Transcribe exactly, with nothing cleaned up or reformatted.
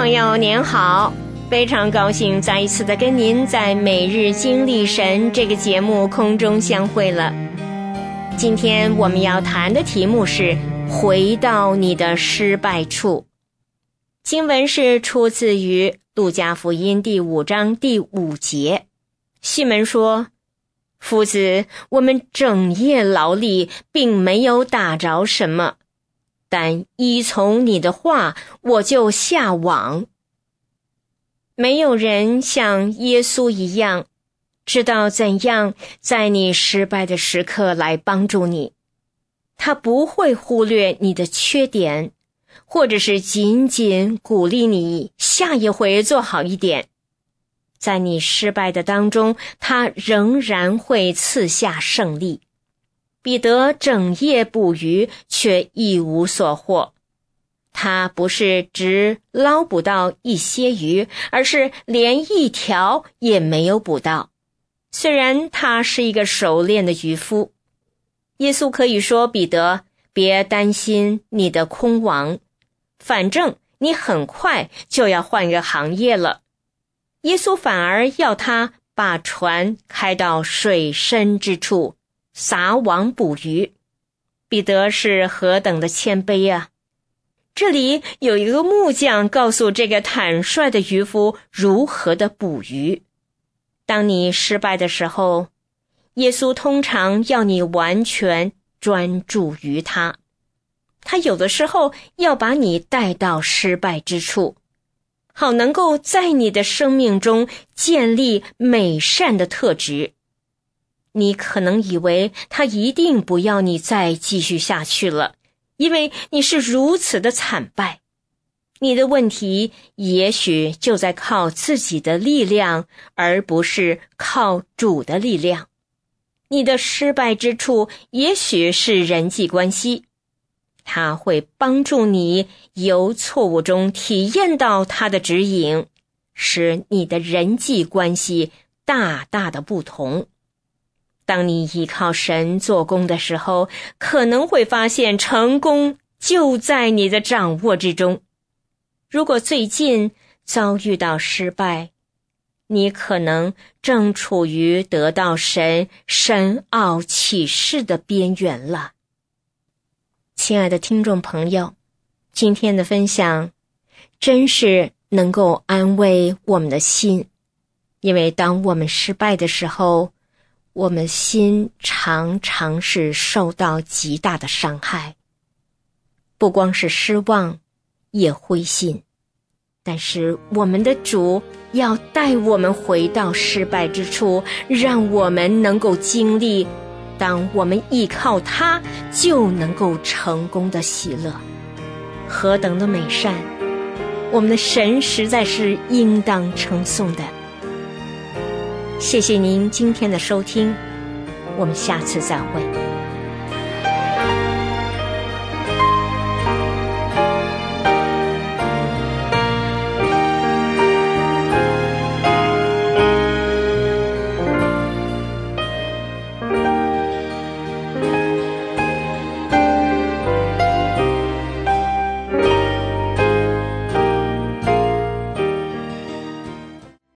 朋友您好，非常高兴再一次的跟您在每日经历神这个节目空中相会了。今天我们要谈的题目是回到你的失败处。经文是出自于路加福音第五章第五节。西门说，夫子，我们整夜劳力，并没有打着什么，但依从你的话，我就下网。没有人像耶稣一样，知道怎样在你失败的时刻来帮助你。他不会忽略你的缺点，或者是仅仅鼓励你下一回做好一点。在你失败的当中，他仍然会赐下胜利。彼得整夜捕鱼，却一无所获。他不是只捞捕到一些鱼，而是连一条也没有捕到。虽然他是一个熟练的渔夫，耶稣可以说，彼得，别担心你的空网，反正你很快就要换个行业了。耶稣反而要他把船开到水深之处，撒网捕鱼。彼得是何等的谦卑啊！这里有一个木匠告诉这个坦率的渔夫如何的捕鱼。当你失败的时候，耶稣通常要你完全专注于他。他有的时候要把你带到失败之处，好能够在你的生命中建立美善的特质。你可能以为他一定不要你再继续下去了，因为你是如此的惨败。你的问题也许就在靠自己的力量，而不是靠主的力量。你的失败之处也许是人际关系，他会帮助你由错误中体验到他的指引，使你的人际关系大大的不同。当你依靠神做工的时候，可能会发现成功就在你的掌握之中。如果最近遭遇到失败，你可能正处于得到神深奥启示的边缘了。亲爱的听众朋友，今天的分享真是能够安慰我们的心，因为当我们失败的时候，我们心常常是受到极大的伤害，不光是失望，也灰心。但是我们的主要带我们回到失败之处，让我们能够经历当我们依靠他就能够成功的喜乐。何等的美善，我们的神实在是应当称颂的。谢谢您今天的收听，我们下次再会。